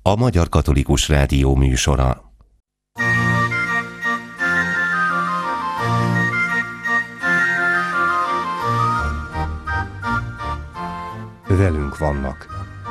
a Magyar Katolikus Rádió műsora. Velünk vannak.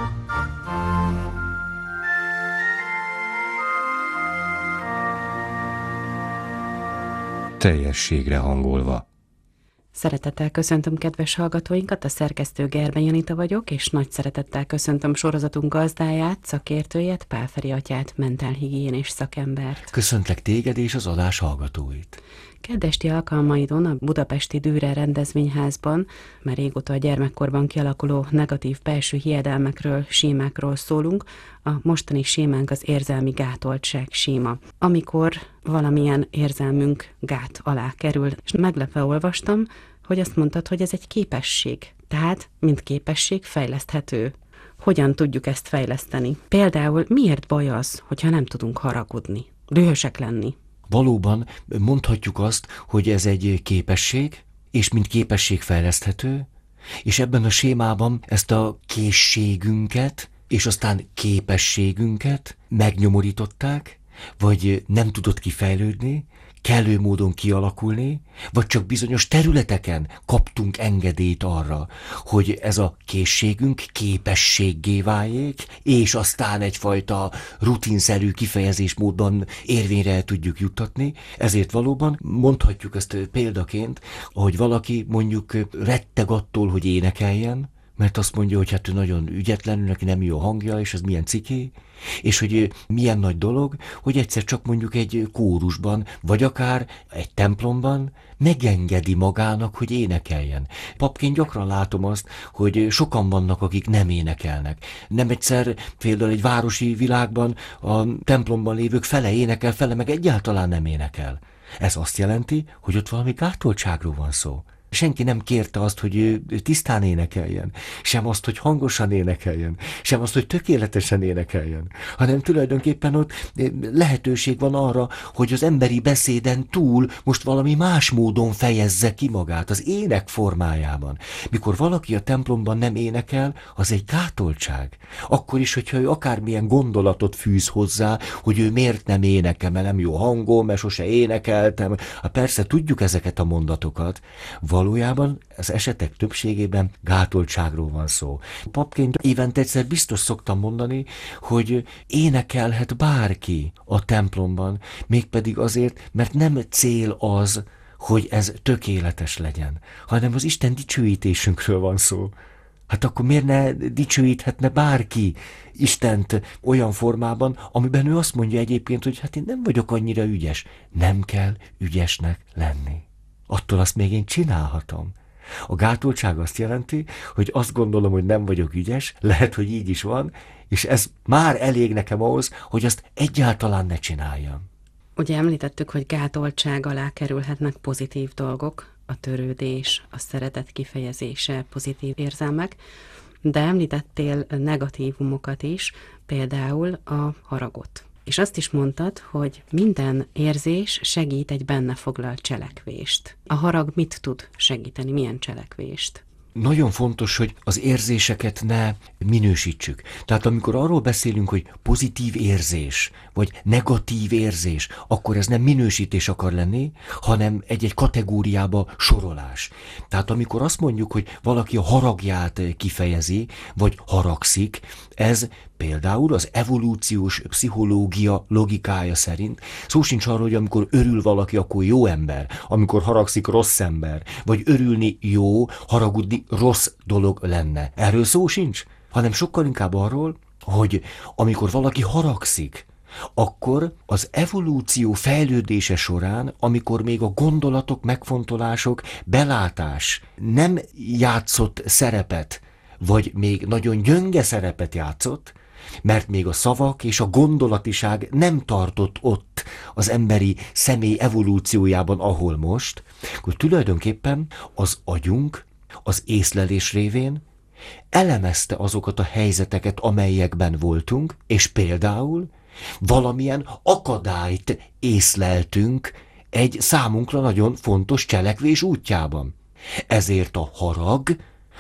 Teljességre hangolva. Szeretettel köszöntöm kedves hallgatóinkat, a szerkesztő Gerben Janita vagyok, és nagy szeretettel köszöntöm sorozatunk gazdáját, szakértőjét, Pál Feri atyát, mentálhigiénés szakembert. Köszöntlek téged és az adás hallgatóit. Kedd esti alkalmaidon a budapesti Dürer rendezvényházban már régóta a gyermekkorban kialakuló negatív belső hiedelmekről, sémákról szólunk. A mostani sémánk az érzelmi gátoltság séma. Amikor valamilyen érzelmünk gát alá kerül, és meglepve olvastam, hogy azt mondtad, hogy ez egy képesség. Tehát, mint képesség fejleszthető. Hogyan tudjuk ezt fejleszteni? Például miért baj az, hogyha nem tudunk haragudni, dühösek lenni? Valóban mondhatjuk azt, hogy ez egy képesség, és mint képesség fejleszthető, és ebben a sémában ezt a készségünket, és aztán képességünket megnyomorították, vagy nem tudott kifejlődni, kellő módon kialakulni, vagy csak bizonyos területeken kaptunk engedélyt arra, hogy ez a készségünk képességgé váljék, és aztán egyfajta rutinszerű kifejezésmódban érvényre tudjuk juttatni. Ezért valóban mondhatjuk ezt példaként, hogy valaki mondjuk retteg attól, hogy énekeljen, mert azt mondja, hogy hát ő nagyon ügyetlenül, neki nem jó a hangja, és ez milyen ciki, és hogy milyen nagy dolog, hogy egyszer csak mondjuk egy kórusban, vagy akár egy templomban megengedi magának, hogy énekeljen. Papként gyakran látom azt, hogy sokan vannak, akik nem énekelnek. Nem egyszer például egy városi világban a templomban lévők fele énekel, fele meg egyáltalán nem énekel. Ez azt jelenti, hogy ott valami gátoltságról van szó. Senki nem kérte azt, hogy ő tisztán énekeljen, sem azt, hogy hangosan énekeljen, sem azt, hogy tökéletesen énekeljen, hanem tulajdonképpen ott lehetőség van arra, hogy az emberi beszéden túl most valami más módon fejezze ki magát, az ének formájában. Mikor valaki a templomban nem énekel, az egy gátoltság. Akkor is, hogyha ő akármilyen gondolatot fűz hozzá, hogy ő miért nem énekel, mert nem jó hangom, mert sose énekeltem. Hát persze tudjuk ezeket a mondatokat. Valójában az esetek többségében gátoltságról van szó. Papként évente egyszer biztos szoktam mondani, hogy énekelhet bárki a templomban, mégpedig azért, mert nem cél az, hogy ez tökéletes legyen, hanem az Isten dicsőítésünkről van szó. Hát akkor miért ne dicsőíthetne bárki Istent olyan formában, amiben ő azt mondja egyébként, hogy hát én nem vagyok annyira ügyes. Nem kell ügyesnek lenni. Attól azt még én csinálhatom. A gátoltság azt jelenti, hogy azt gondolom, hogy nem vagyok ügyes, lehet, hogy így is van, és ez már elég nekem ahhoz, hogy azt egyáltalán ne csináljam. Ugye említettük, hogy gátoltság alá kerülhetnek pozitív dolgok, a törődés, a szeretet kifejezése, pozitív érzelmek, de említettél negatívumokat is, például a haragot. És azt is mondtad, hogy minden érzés segít egy benne foglalt cselekvést. A harag mit tud segíteni, milyen cselekvést? Nagyon fontos, hogy az érzéseket ne minősítsük. Tehát amikor arról beszélünk, hogy pozitív érzés, vagy negatív érzés, akkor ez nem minősítés akar lenni, hanem egy-egy kategóriába sorolás. Tehát amikor azt mondjuk, hogy valaki a haragját kifejezi, vagy haragszik, ez például az evolúciós pszichológia logikája szerint szó sincs arról, hogy amikor örül valaki, akkor jó ember, amikor haragszik, rossz ember, vagy örülni jó, haragudni rossz dolog lenne. Erről szó sincs, hanem sokkal inkább arról, hogy amikor valaki haragszik, akkor az evolúció fejlődése során, amikor még a gondolatok, megfontolások, belátás nem játszott szerepet, vagy még nagyon gyönge szerepet játszott, mert még a szavak és a gondolatiság nem tartott ott az emberi személy evolúciójában, ahol most, akkor tulajdonképpen az agyunk az észlelés révén elemezte azokat a helyzeteket, amelyekben voltunk, és például valamilyen akadályt észleltünk egy számunkra nagyon fontos cselekvés útjában. Ezért a harag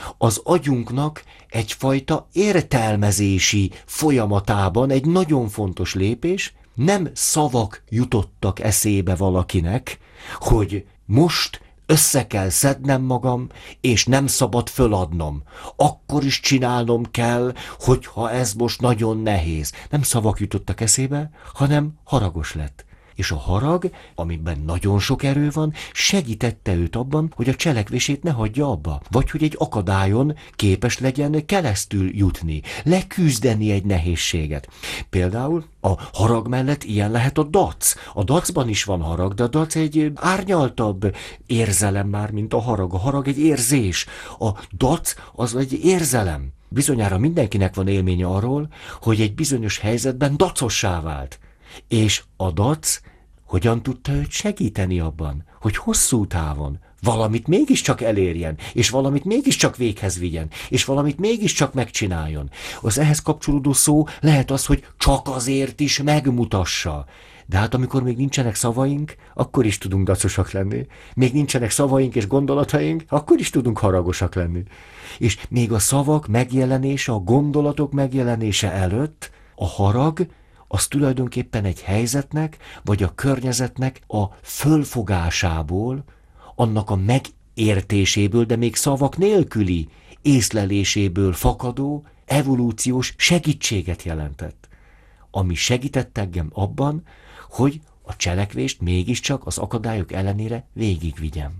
az agyunknak egyfajta értelmezési folyamatában egy nagyon fontos lépés. Nem szavak jutottak eszébe valakinek, hogy most össze kell szednem magam, és nem szabad föladnom. Akkor is csinálnom kell, hogyha ez most nagyon nehéz. Nem szavak jutottak eszébe, hanem haragos lett. És a harag, amiben nagyon sok erő van, segítette őt abban, hogy a cselekvését ne hagyja abba. Vagy hogy egy akadályon képes legyen keresztül jutni, leküzdeni egy nehézséget. Például a harag mellett ilyen lehet a dac. A dacban is van harag, de a dac egy árnyaltabb érzelem már, mint a harag. A harag egy érzés. A dac az egy érzelem. Bizonyára mindenkinek van élménye arról, hogy egy bizonyos helyzetben dacossá vált. És a dac hogyan tudta őt segíteni abban, hogy hosszú távon valamit mégiscsak elérjen, és valamit mégiscsak véghez vigyen, és valamit mégiscsak megcsináljon. Az ehhez kapcsolódó szó lehet az, hogy csak azért is megmutassa. De hát amikor még nincsenek szavaink, akkor is tudunk dacosak lenni. Még nincsenek szavaink és gondolataink, akkor is tudunk haragosak lenni. És még a szavak megjelenése, a gondolatok megjelenése előtt a harag, az tulajdonképpen egy helyzetnek, vagy a környezetnek a fölfogásából, annak a megértéséből, de még szavak nélküli észleléséből fakadó evolúciós segítséget jelentett, ami segített engem abban, hogy a cselekvést mégiscsak az akadályok ellenére végigvigyem.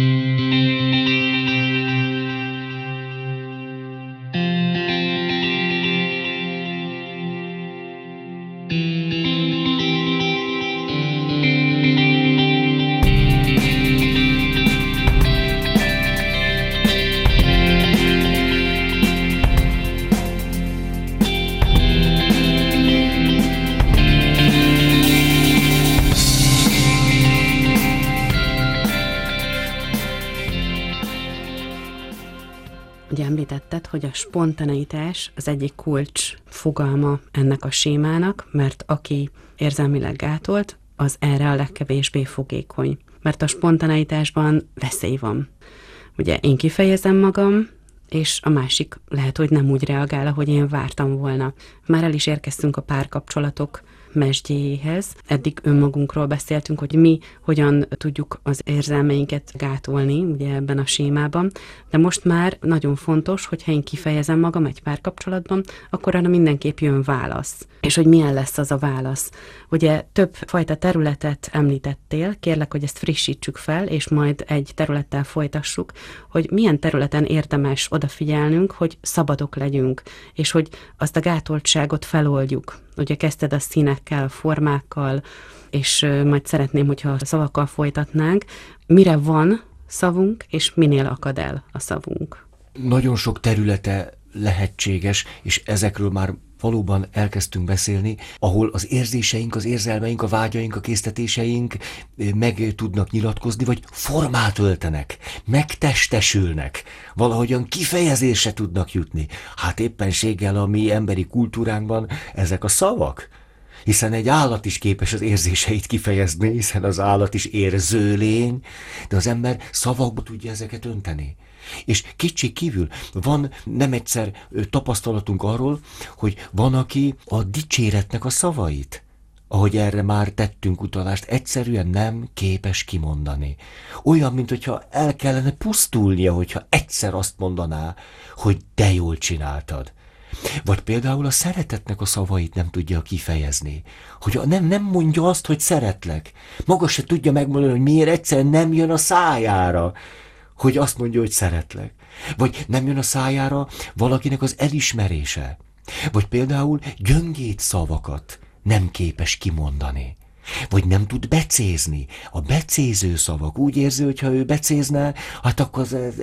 Ugye említetted, hogy a spontaneitás az egyik kulcs fogalma ennek a sémának, mert aki érzelmileg gátolt, az erre a legkevésbé fogékony. Mert a spontaneitásban veszély van. Ugye én kifejezem magam, és a másik lehet, hogy nem úgy reagál, ahogy én vártam volna. Már el is érkeztünk a párkapcsolatok mesdjéhez. Eddig önmagunkról beszéltünk, hogy mi hogyan tudjuk az érzelmeinket gátolni, ugye ebben a sémában, de most már nagyon fontos, hogyha én kifejezem magam egy párkapcsolatban, akkor arra mindenképp jön válasz. És hogy milyen lesz az a válasz. Ugye több fajta területet említettél, kérlek, hogy ezt frissítsük fel, és majd egy területtel folytassuk, hogy milyen területen érdemes odafigyelnünk, hogy szabadok legyünk, és hogy azt a gátoltságot feloldjuk. Ugye kezdted a színekkel, a formákkal, és majd szeretném, hogyha a szavakkal folytatnánk. Mire van szavunk, és minél akad el a szavunk? Nagyon sok területe lehetséges, és ezekről már valóban elkezdtünk beszélni, ahol az érzéseink, az érzelmeink, a vágyaink, a késztetéseink meg tudnak nyilatkozni, vagy formát öltenek, megtestesülnek, valahogyan kifejezésre tudnak jutni. Hát éppenséggel a mi emberi kultúránkban ezek a szavak. Hiszen egy állat is képes az érzéseit kifejezni, hiszen az állat is érző lény, de az ember szavakba tudja ezeket önteni. És kétség kívül van nem egyszer tapasztalatunk arról, hogy van, aki a dicséretnek a szavait, ahogy erre már tettünk utalást, egyszerűen nem képes kimondani. Olyan, mintha el kellene pusztulnia, hogyha egyszer azt mondaná, hogy de jól csináltad. Vagy például a szeretetnek a szavait nem tudja kifejezni. Hogy nem mondja azt, hogy szeretlek. Maga se tudja megmondani, hogy miért egyszerűen nem jön a szájára, hogy azt mondja, hogy szeretlek. Vagy nem jön a szájára valakinek az elismerése. Vagy például gyöngéd szavakat nem képes kimondani. Vagy nem tud becézni. A becéző szavak úgy érzi, hogy ha ő becézne, hát akkor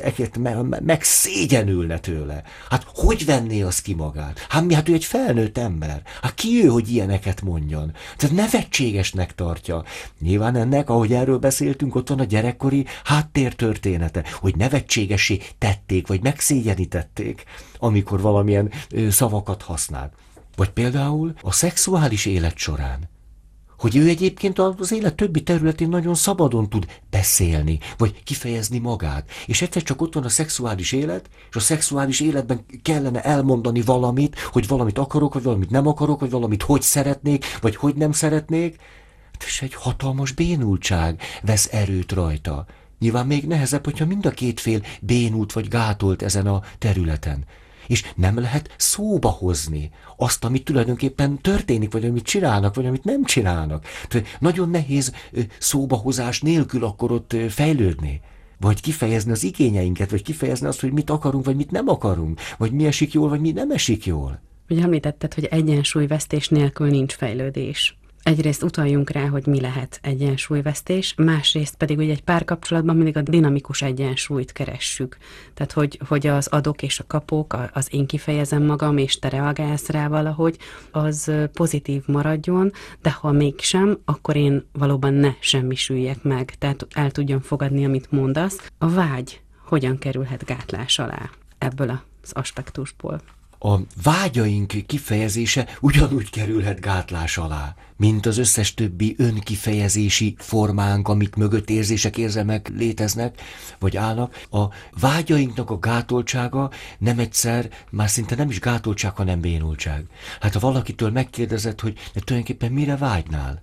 megszégyenülne tőle. Hát hogy venné az ki magát? Hát ő egy felnőtt ember. Hát ki ő, hogy ilyeneket mondjon? Tehát nevetségesnek tartja. Nyilván ennek, ahogy erről beszéltünk, ott van a gyerekkori háttértörténete, hogy nevetségessé tették, vagy megszégyenítették, amikor valamilyen szavakat használt. Vagy például a szexuális élet során, Hogy ő egyébként az élet többi területén nagyon szabadon tud beszélni, vagy kifejezni magát. És egyszer csak ott van a szexuális élet, és a szexuális életben kellene elmondani valamit, hogy valamit akarok, vagy valamit nem akarok, vagy valamit hogy szeretnék, vagy hogy nem szeretnék. És egy hatalmas bénultság vesz erőt rajta. Nyilván még nehezebb, hogyha mind a két fél bénult vagy gátolt ezen a területen. És nem lehet szóba hozni azt, amit tulajdonképpen történik, vagy amit csinálnak, vagy amit nem csinálnak. Tehát nagyon nehéz szóbahozás nélkül akkor ott fejlődni. Vagy kifejezni az igényeinket, vagy kifejezni azt, hogy mit akarunk, vagy mit nem akarunk, vagy mi esik jól, vagy mi nem esik jól. Ugye említetted, hogy egyensúlyvesztés nélkül nincs fejlődés. Egyrészt utaljunk rá, hogy mi lehet egyensúlyvesztés, másrészt pedig ugye egy párkapcsolatban mindig a dinamikus egyensúlyt keressük. Tehát, hogy az adok és a kapok, az én kifejezem magam, és te reagálsz rá valahogy, az pozitív maradjon, de ha mégsem, akkor én valóban ne semmisüljek meg, tehát el tudjam fogadni, amit mondasz. A vágy hogyan kerülhet gátlás alá ebből az aspektusból? A vágyaink kifejezése ugyanúgy kerülhet gátlás alá, mint az összes többi önkifejezési formánk, amik mögött érzések, érzelmek léteznek, vagy állnak. A vágyainknak a gátoltsága nem egyszer, már szinte nem is gátoltság, hanem bénultság. Hát ha valakitől megkérdezed, hogy de tulajdonképpen mire vágynál,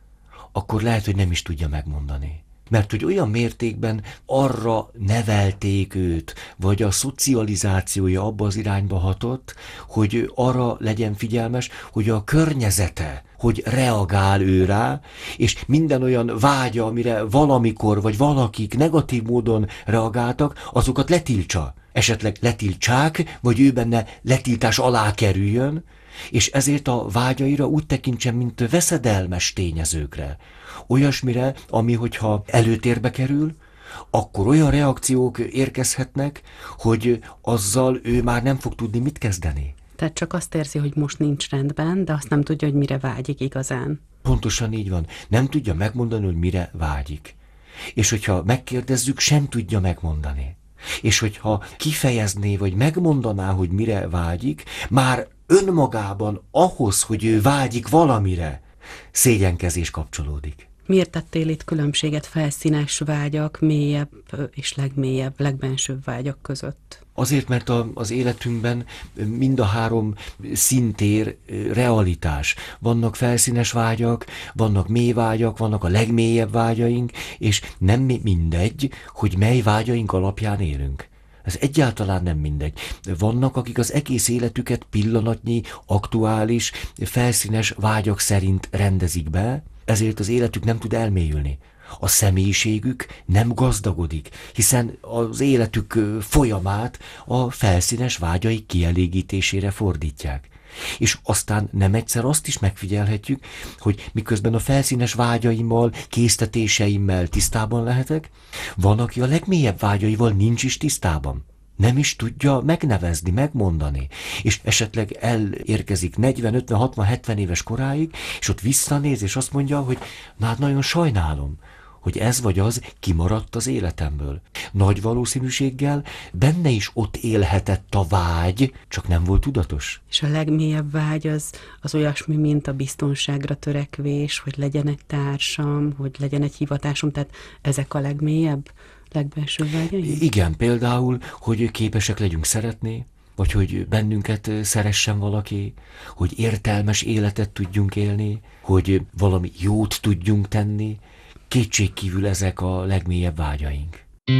akkor lehet, hogy nem is tudja megmondani. Mert hogy olyan mértékben arra nevelték őt, vagy a szocializációja abba az irányba hatott, hogy arra legyen figyelmes, hogy a környezete, hogy reagál ő rá, és minden olyan vágya, amire valamikor, vagy valakik negatív módon reagáltak, azokat letiltsa. Esetleg letiltsák, vagy ő benne letiltás alá kerüljön, és ezért a vágyaira úgy tekintsen, mint veszedelmes tényezőkre. Olyasmire, ami hogyha előtérbe kerül, akkor olyan reakciók érkezhetnek, hogy azzal ő már nem fog tudni mit kezdeni. Tehát csak azt érzi, hogy most nincs rendben, de azt nem tudja, hogy mire vágyik igazán. Pontosan így van. Nem tudja megmondani, hogy mire vágyik. És hogyha megkérdezzük, sem tudja megmondani. És hogyha kifejezné, vagy megmondaná, hogy mire vágyik, már önmagában ahhoz, hogy ő vágyik valamire, szégyenkezés kapcsolódik. Miért tettél itt különbséget felszínes vágyak, mélyebb és legmélyebb, legbensőbb vágyak között? Azért, mert az életünkben mind a három szintér realitás. Vannak felszínes vágyak, vannak mély vágyak, vannak a legmélyebb vágyaink, és nem mindegy, hogy mely vágyaink alapján élünk. Ez egyáltalán nem mindegy. Vannak, akik az egész életüket pillanatnyi, aktuális, felszínes vágyak szerint rendezik be, ezért az életük nem tud elmélyülni. A személyiségük nem gazdagodik, hiszen az életük folyamát a felszínes vágyaik kielégítésére fordítják. És aztán nem egyszer azt is megfigyelhetjük, hogy miközben a felszínes vágyaimmal, késztetéseimmel tisztában lehetek, van, aki a legmélyebb vágyaival nincs is tisztában. Nem is tudja megnevezni, megmondani. És esetleg elérkezik 40, 50, 60, 70 éves koráig, és ott visszanéz, és azt mondja, hogy na hát nagyon sajnálom, hogy ez vagy az kimaradt az életemből. Nagy valószínűséggel benne is ott élhetett a vágy, csak nem volt tudatos. És a legmélyebb vágy az olyasmi, mint a biztonságra törekvés, hogy legyen egy társam, hogy legyen egy hivatásom, tehát ezek a legmélyebb, legbelsőbb vágyaink? Igen, például, hogy képesek legyünk szeretni, vagy hogy bennünket szeressen valaki, hogy értelmes életet tudjunk élni, hogy valami jót tudjunk tenni. Kétségkívül ezek a legmélyebb vágyaink.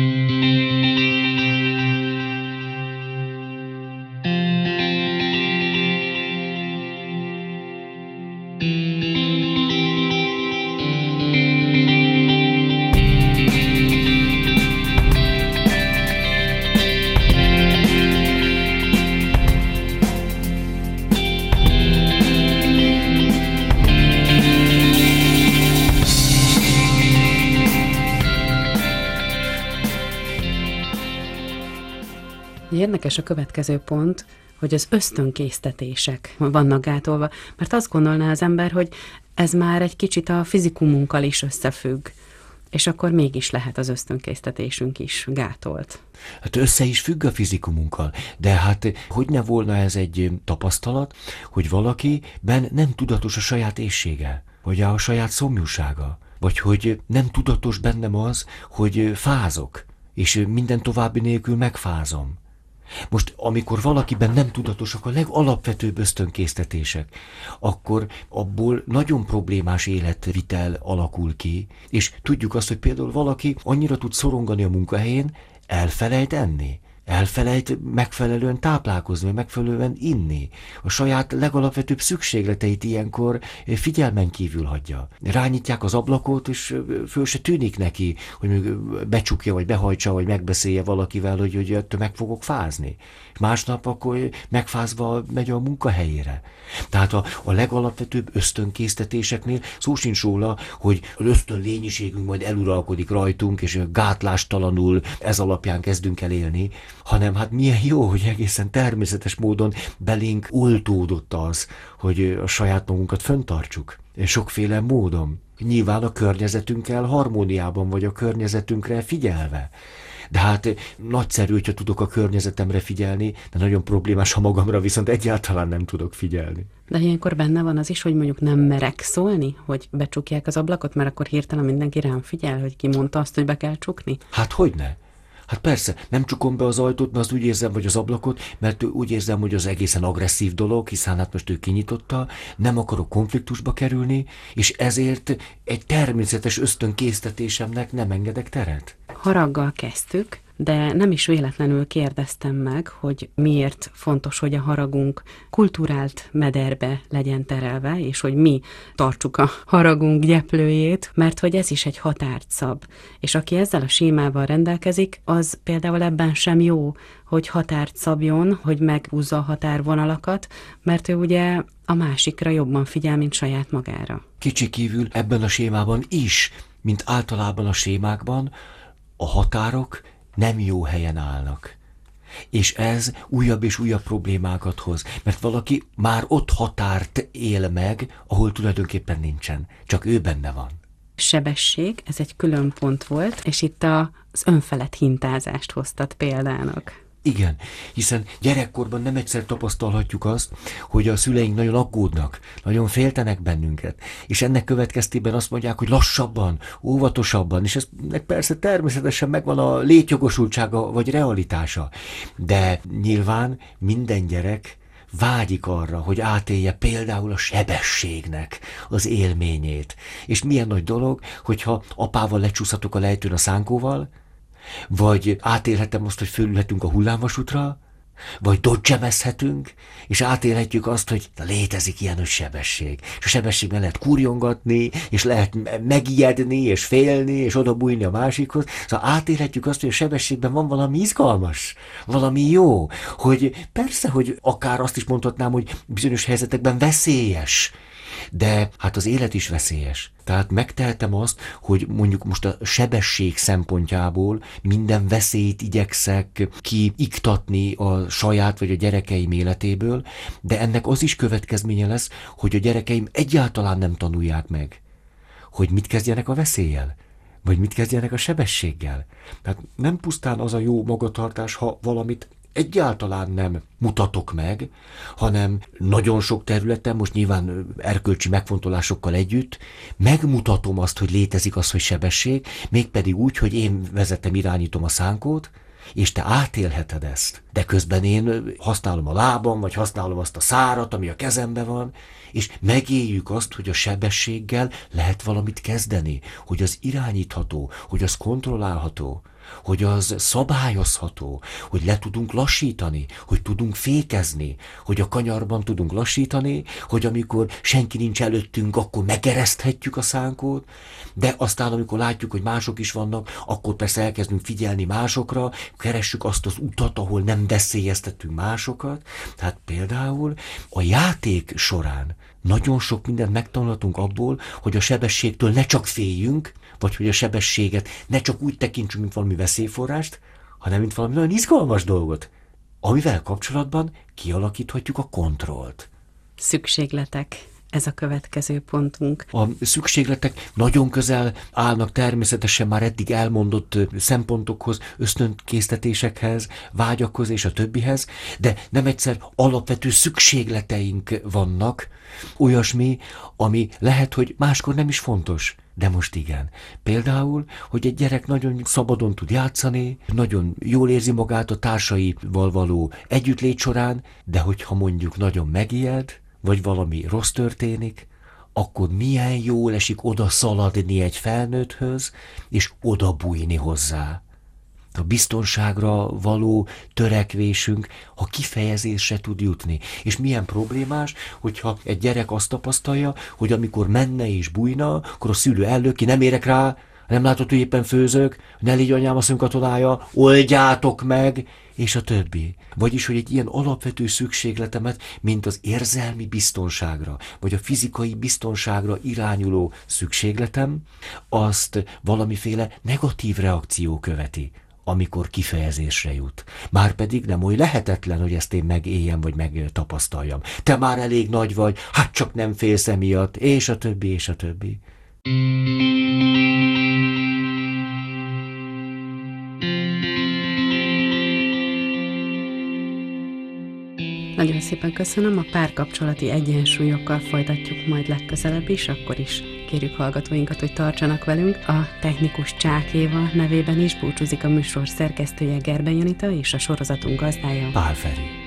Érdekes a következő pont, hogy az ösztönkésztetések vannak gátolva, mert azt gondolná az ember, hogy ez már egy kicsit a fizikumunkkal is összefügg. És akkor mégis lehet az ösztönkésztetésünk is gátolt. Hát össze is függ a fizikumunkkal, de hát hogy ne volna ez egy tapasztalat, hogy valakiben nem tudatos a saját éhsége, vagy a saját szomjúsága, vagy hogy nem tudatos bennem az, hogy fázok, és minden további nélkül megfázom. Most, amikor valakiben nem tudatosak a legalapvetőbb ösztönkésztetések, akkor abból nagyon problémás életvitel alakul ki, és tudjuk azt, hogy például valaki annyira tud szorongani a munkahelyén, elfelejt enni, elfelejt megfelelően táplálkozni, megfelelően inni. A saját legalapvetőbb szükségleteit ilyenkor figyelmen kívül hagyja. Rányítják az ablakot, és föl se tűnik neki, hogy még becsukja, vagy behajtsa, vagy megbeszélje valakivel, hogy ettől meg fogok fázni. Másnap akkor megfázva megy a munkahelyére. Tehát a legalapvetőbb ösztönkésztetéseknél szó sincs róla, hogy az ösztönlényiségünk majd eluralkodik rajtunk, és gátlástalanul ez alapján kezdünk el élni, hanem hát milyen jó, hogy egészen természetes módon belénk oltódott az, hogy a saját magunkat fenntartsuk. Sokféle módon. Nyilván a környezetünkkel harmóniában, vagy a környezetünkre figyelve. De hát nagyszerű, hogyha tudok a környezetemre figyelni, de nagyon problémás, ha magamra viszont egyáltalán nem tudok figyelni. De ilyenkor benne van az is, hogy mondjuk nem merek szólni, hogy becsukják az ablakot, mert akkor hirtelen mindenki rám figyel, hogy ki mondta azt, hogy be kell csukni? Hát hogyne? Hát persze, nem csukom be az ajtót, mert azt úgy érzem, vagy az ablakot, mert úgy érzem, hogy az egészen agresszív dolog, hiszen hát most ő kinyitotta, nem akarok konfliktusba kerülni, és ezért egy természetes ösztönkésztetésemnek nem engedek teret. Haraggal kezdtük, de nem is véletlenül kérdeztem meg, hogy miért fontos, hogy a haragunk kulturált mederbe legyen terelve, és hogy mi tartsuk a haragunk gyeplőjét, mert hogy ez is egy határt szab. És aki ezzel a sémával rendelkezik, az például ebben sem jó, hogy határt szabjon, hogy meghúzza a határvonalakat, mert ő ugye a másikra jobban figyel, mint saját magára. Kicsi kívül ebben a sémában is, mint általában a sémákban, a határok nem jó helyen állnak. És ez újabb és újabb problémákat hoz, mert valaki már ott határt él meg, ahol tulajdonképpen nincsen, csak ő benne van. Sebesség, ez egy külön pont volt, és itt az önfelett hintázást hoztat példának. Igen, hiszen gyerekkorban nem egyszer tapasztalhatjuk azt, hogy a szüleink nagyon aggódnak, nagyon féltenek bennünket, és ennek következtében azt mondják, hogy lassabban, óvatosabban, és eznek persze természetesen megvan a létjogosultsága vagy realitása, de nyilván minden gyerek vágyik arra, hogy átélje például a sebességnek az élményét. És milyen nagy dolog, hogyha apával lecsúszhatok a lejtőn a szánkóval, vagy átélhetem azt, hogy fölülhetünk a hullámvasútra, vagy dodgemezhetünk, és átélhetjük azt, hogy létezik ilyen sebesség. És a sebességben lehet kurjongatni, és lehet megijedni, és félni, és odabújni a másikhoz. Szóval átélhetjük azt, hogy a sebességben van valami izgalmas, valami jó, hogy persze, hogy akár azt is mondhatnám, hogy bizonyos helyzetekben veszélyes, de hát az élet is veszélyes. Tehát megtehetem azt, hogy mondjuk most a sebesség szempontjából minden veszélyt igyekszek kiiktatni a saját vagy a gyerekeim életéből, de ennek az is következménye lesz, hogy a gyerekeim egyáltalán nem tanulják meg, hogy mit kezdjenek a veszéllyel, vagy mit kezdjenek a sebességgel. Tehát nem pusztán az a jó magatartás, ha valamit egyáltalán nem mutatok meg, hanem nagyon sok területen, most nyilván erkölcsi megfontolásokkal együtt, megmutatom azt, hogy létezik az, hogy sebesség, mégpedig úgy, hogy én vezetem, irányítom a szánkót, és te átélheted ezt. De közben én használom a lábam, vagy használom azt a szárat, ami a kezemben van, és megéljük azt, hogy a sebességgel lehet valamit kezdeni, hogy az irányítható, hogy az kontrollálható, hogy az szabályozható, hogy le tudunk lassítani, hogy tudunk fékezni, hogy a kanyarban tudunk lassítani, hogy amikor senki nincs előttünk, akkor megereszthetjük a szánkót, de aztán amikor látjuk, hogy mások is vannak, akkor persze elkezdünk figyelni másokra, keressük azt az utat, ahol nem veszélyeztetünk másokat. Tehát például a játék során nagyon sok mindent megtanulhatunk abból, hogy a sebességtől ne csak féljünk, vagy hogy a sebességet ne csak úgy tekintsünk, mint valami veszélyforrást, hanem mint valami nagyon izgalmas dolgot, amivel kapcsolatban kialakíthatjuk a kontrollt. Szükségletek ez a következő pontunk. A szükségletek nagyon közel állnak természetesen már eddig elmondott szempontokhoz, ösztönkésztetésekhez, vágyakhoz és a többihez, de nem egyszer alapvető szükségleteink vannak, olyasmi, ami lehet, hogy máskor nem is fontos, de most igen. Például, hogy egy gyerek nagyon szabadon tud játszani, nagyon jól érzi magát a társaival való együttlét során, de hogyha mondjuk nagyon megijed, vagy valami rossz történik, akkor milyen jól esik oda szaladni egy felnőtthöz, és oda bújni hozzá. A biztonságra való törekvésünk, ha kifejezésre tud jutni. És milyen problémás, hogyha egy gyerek azt tapasztalja, hogy amikor menne és bújna, akkor a szülő ellöki, nem érek rá, nem látod, hogy éppen főzök, ne légy anyám a szönkatolája, oldjátok meg, és a többi. Vagyis, hogy egy ilyen alapvető szükségletemet, mint az érzelmi biztonságra, vagy a fizikai biztonságra irányuló szükségletem, azt valamiféle negatív reakció követi, amikor kifejezésre jut. Márpedig nem oly lehetetlen, hogy ezt én megéljem, vagy megtapasztaljam. Te már elég nagy vagy, hát csak nem félsz emiatt, és a többi, és a többi. Nagyon szépen köszönöm, a párkapcsolati egyensúlyokkal folytatjuk majd legközelebb is, akkor is kérjük hallgatóinkat, hogy tartsanak velünk. A technikus Csák Éva nevében is búcsúzik a műsor szerkesztője Gerben Janita és a sorozatunk gazdája Pál Feri.